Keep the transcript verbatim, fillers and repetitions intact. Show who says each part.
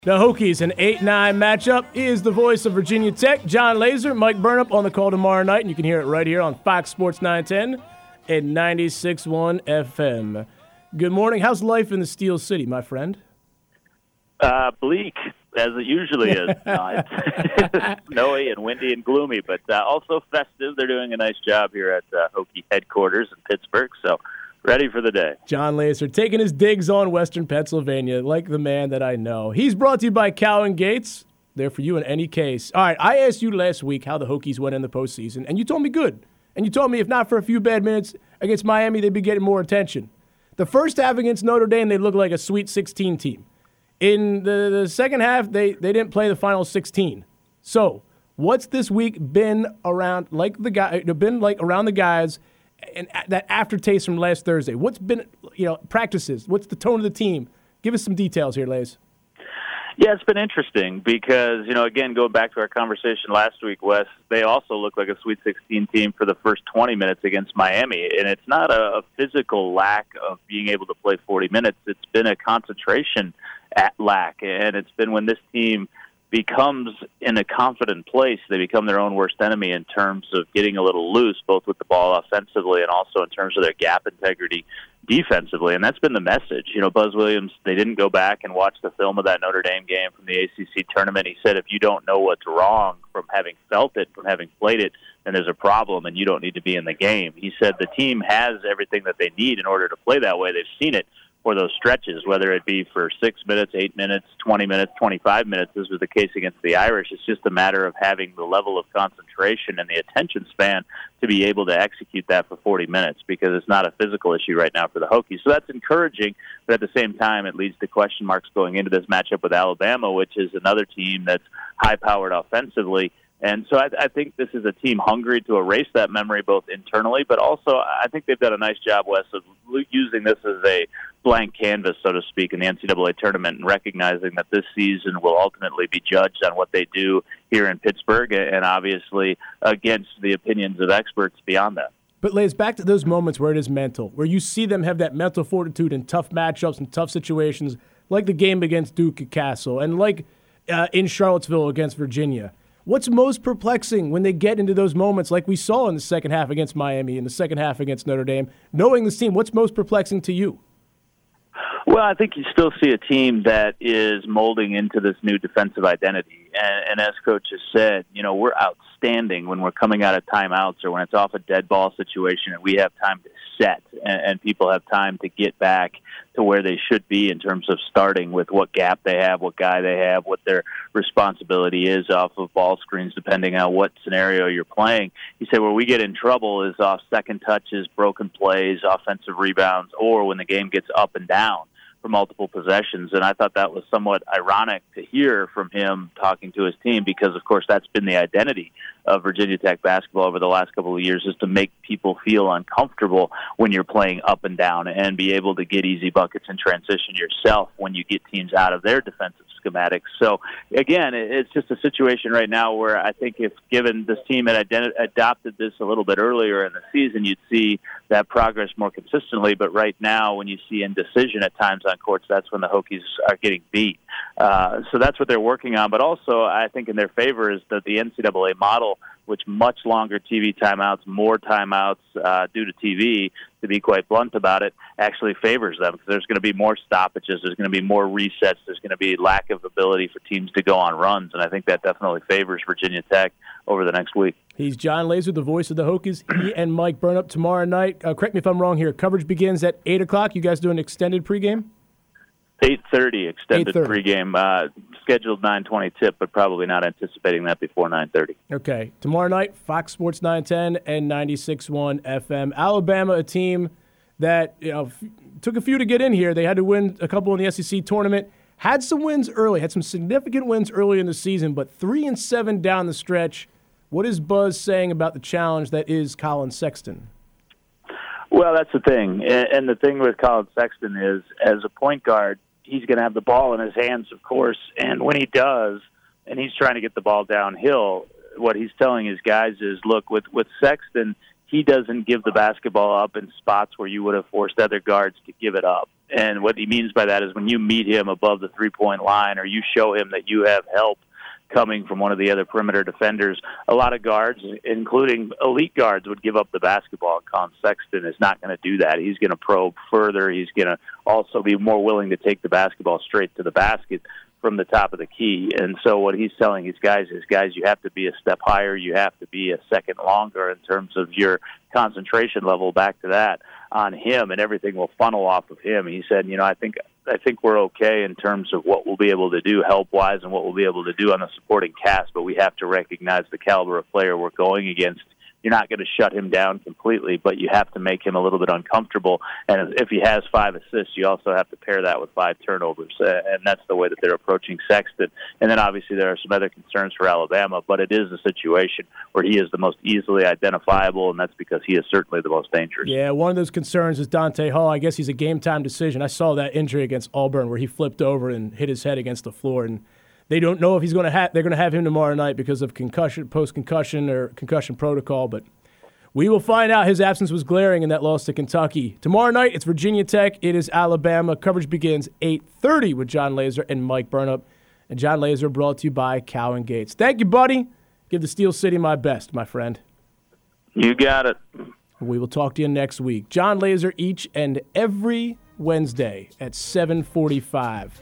Speaker 1: The Hokies, an eight nine matchup, is the voice of Virginia Tech. John Laser, Mike Burnup on the call tomorrow night, and you can hear it right here on Fox Sports nine ten and ninety-six point one F M. Good morning. How's life in the Steel City, my friend?
Speaker 2: Uh, bleak, as it usually is. No, it's snowy and windy and gloomy, but uh, also festive. They're doing a nice job here at uh, Hokie headquarters in Pittsburgh, so ready for the day. John
Speaker 1: Laser taking his digs on Western Pennsylvania like the man that I know. He's brought to you by Cowan Gates. They're for you in any case. All right, I asked you last week how the Hokies went in the postseason, and you told me good. And you told me if not for a few bad minutes against Miami, they'd be getting more attention. The first half against Notre Dame, they looked like a Sweet sixteen team. In the, the second half, they, they didn't play the final sixteen. So what's this week been around like the guy been like around the guys? And that aftertaste from last Thursday, what's been, you know, practices? What's the tone of the team? Give us some details here, Lays.
Speaker 2: Yeah, it's been interesting because, you know, again, going back to our conversation last week, Wes, they also look like a Sweet sixteen team for the first twenty minutes against Miami. And it's not a, a physical lack of being able to play forty minutes. It's been a concentration at lack. And it's been when this team becomes in a confident place, they become their own worst enemy in terms of getting a little loose, both with the ball offensively and also in terms of their gap integrity defensively. And that's been the message. You know, Buzz Williams, they didn't go back and watch the film of that Notre Dame game from the A C C tournament. He said, if you don't know what's wrong from having felt it, from having played it, then there's a problem and you don't need to be in the game. He said the team has everything that they need in order to play that way. They've seen it for those stretches, whether it be for six minutes, eight minutes, twenty minutes, twenty-five minutes. This was the case against the Irish. It's just a matter of having the level of concentration and the attention span to be able to execute that for forty minutes, because it's not a physical issue right now for the Hokies. So that's encouraging, but at the same time, it leads to question marks going into this matchup with Alabama, which is another team that's high-powered offensively. And so I, I think this is a team hungry to erase that memory both internally, but also I think they've done a nice job, Wes, of using this as a blank canvas, so to speak, in the N C double A tournament and recognizing that this season will ultimately be judged on what they do here in Pittsburgh and obviously against the opinions of experts beyond that.
Speaker 1: But, Lays, back to those moments where it is mental, where you see them have that mental fortitude in tough matchups and tough situations, like the game against Duke at Castle and like uh, in Charlottesville against Virginia. What's most perplexing when they get into those moments like we saw in the second half against Miami, in the second half against Notre Dame? Knowing this team, what's most perplexing to you?
Speaker 2: Well, I think you still see a team that is molding into this new defensive identity. And, and as Coach has said, you know, we're outstanding when we're coming out of timeouts or when it's off a dead ball situation and we have time to set and, and people have time to get back to where they should be in terms of starting with what gap they have, what guy they have, what their responsibility is off of ball screens, depending on what scenario you're playing. He said where we get in trouble is off second touches, broken plays, offensive rebounds, or when the game gets up and down for multiple possessions. And I thought that was somewhat ironic to hear from him talking to his team because, of course, that's been the identity of Virginia Tech basketball over the last couple of years, is to make people feel uncomfortable when you're playing up and down and be able to get easy buckets in transition yourself when you get teams out of their defensive schematics. So, again, it's just a situation right now where I think if given this team had ident- adopted this a little bit earlier in the season, you'd see that progress more consistently. But right now, when you see indecision at times on courts, that's when the Hokies are getting beat. Uh, so that's what they're working on. But also, I think in their favor is that the N C double A model, which much longer T V timeouts, more timeouts uh, due to T V, to be quite blunt about it, actually favors them because there's going to be more stoppages, there's going to be more resets, there's going to be lack of ability for teams to go on runs, and I think that definitely favors Virginia Tech over the next week.
Speaker 1: He's John Laser, the voice of the Hokies. He and Mike Burnup tomorrow night. Uh, correct me if I'm wrong here. Coverage begins at eight o'clock. You guys do an extended pregame?
Speaker 2: eight thirty extended
Speaker 1: eight thirty
Speaker 2: pregame, uh, scheduled nine twenty tip, but probably not anticipating that before nine thirty.
Speaker 1: Okay. Tomorrow night, Fox Sports nine ten and ninety-six point one F M. Alabama, a team that you know f- took a few to get in here. They had to win a couple in the S E C tournament. Had some wins early, had some significant wins early in the season, but three and seven down the stretch. What is Buzz saying about the challenge that is Colin Sexton?
Speaker 2: Well, that's the thing. And the thing with Colin Sexton is, as a point guard, he's going to have the ball in his hands, of course, and when he does, and he's trying to get the ball downhill, what he's telling his guys is, look, with, with Sexton, he doesn't give the basketball up in spots where you would have forced other guards to give it up. And what he means by that is when you meet him above the three-point line or you show him that you have help coming from one of the other perimeter defenders, a lot of guards, including elite guards, would give up the basketball. Colin Sexton is not going to do that. He's going to probe further. He's going to also be more willing to take the basketball straight to the basket from the top of the key. And so what he's telling his guys is, guys, you have to be a step higher. You have to be a second longer in terms of your concentration level, back to that, on him, and everything will funnel off of him. He said, you know, I think I think we're okay in terms of what we'll be able to do help-wise and what we'll be able to do on the supporting cast, but we have to recognize the caliber of player we're going against. You're not going to shut him down completely, but you have to make him a little bit uncomfortable. And if he has five assists, you also have to pair that with five turnovers. Uh, and that's the way that they're approaching Sexton. And then obviously there are some other concerns for Alabama, but it is a situation where he is the most easily identifiable, and that's because he is certainly the most dangerous.
Speaker 1: Yeah, one of those concerns is Dante Hall. I guess he's a game-time decision. I saw that injury against Auburn where he flipped over and hit his head against the floor, and they don't know if he's going to have. They're going to have him tomorrow night because of concussion, post-concussion or concussion protocol. But we will find out. His absence was glaring in that loss to Kentucky. Tomorrow night, it's Virginia Tech. It is Alabama. Coverage begins eight thirty with John Laser and Mike Burnup. And John Laser brought to you by Cowan Gates. Thank you, buddy. Give the Steel City my best, my friend.
Speaker 2: You got it.
Speaker 1: We will talk to you next week. John Laser each and every Wednesday at seven forty-five.